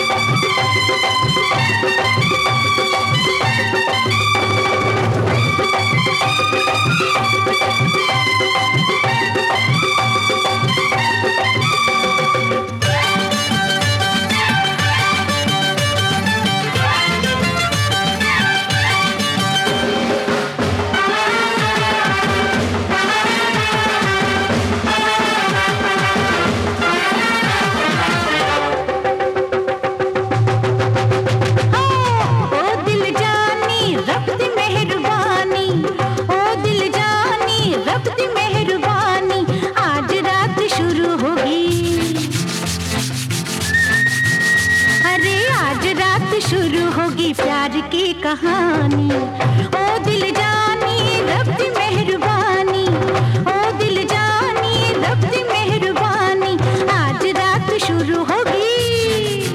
शुरू होगी प्यार की कहानी। ओ दिल जानी रब दी मेहरबानी, ओ दिल जानी रब दी मेहरबानी, आज रात शुरू होगी।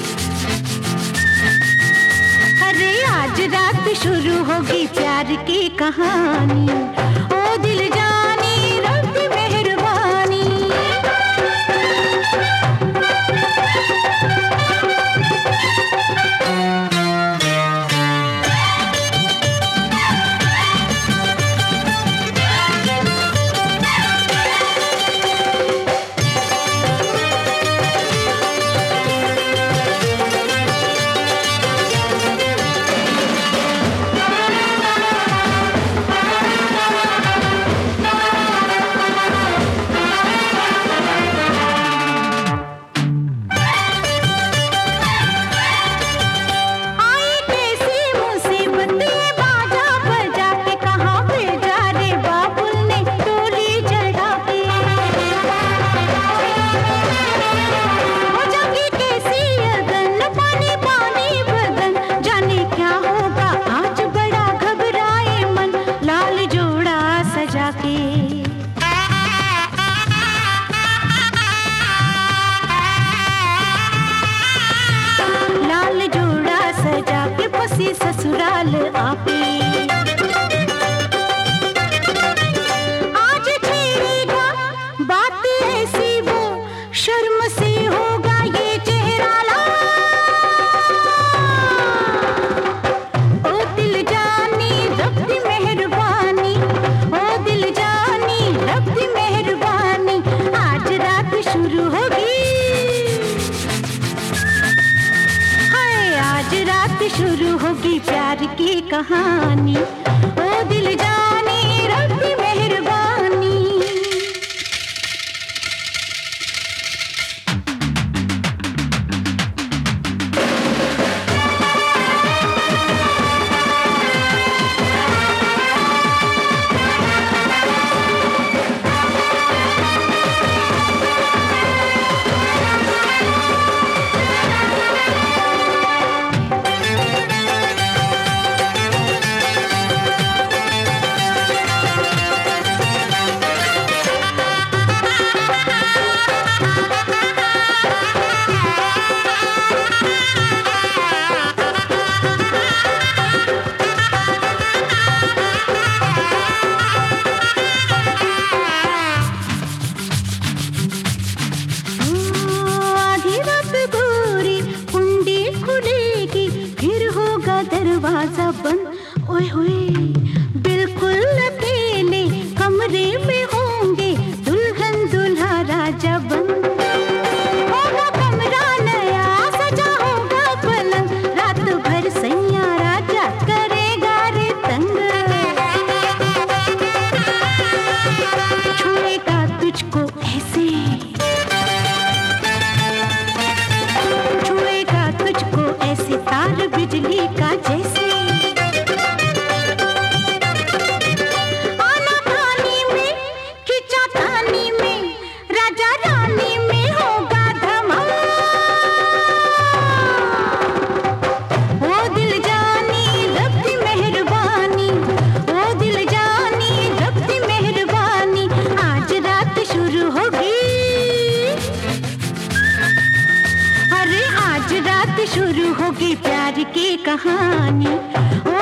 अरे आज रात शुरू होगी प्यार की कहानी। ओ दिल जानी रब दी मेहरबानी। लाल जोड़ा सजा के बसी ससुराल आपे। आज छेड़ेगा बात ऐसी वो शर्म से होगा ये चेहरा लाल। ओ दिल जानी रब दी मेहरबानी, ओ दिल जानी रब दी मेहरबानी, आज रात शुरू होगी। आज रात शुरू होगी प्यार की कहानी। ओ दिल जानी रब दी मेहरबानी। दरवाजा बंद, ओए होए बिल्कुल अकेले कमरे में होंगे दुल्हन दूल्हा राजा बंद। होगा कमरा नया सजा होगा पलंग, रात भर सैया राजा करेगा रे तंग। छुएगा तुझको ऐसे, छुएगा तुझको ऐसे तार बिजली का जैसे। आना खानी में खिंचा थानी में, राजा रानी में होगा धमाल। ओ दिल जानी रब दी मेहरबानी, ओ दिल जानी रब दी मेहरबानी, आज रात शुरू होगी। अरे आज रात शुरू होगी प्यार की कहानी।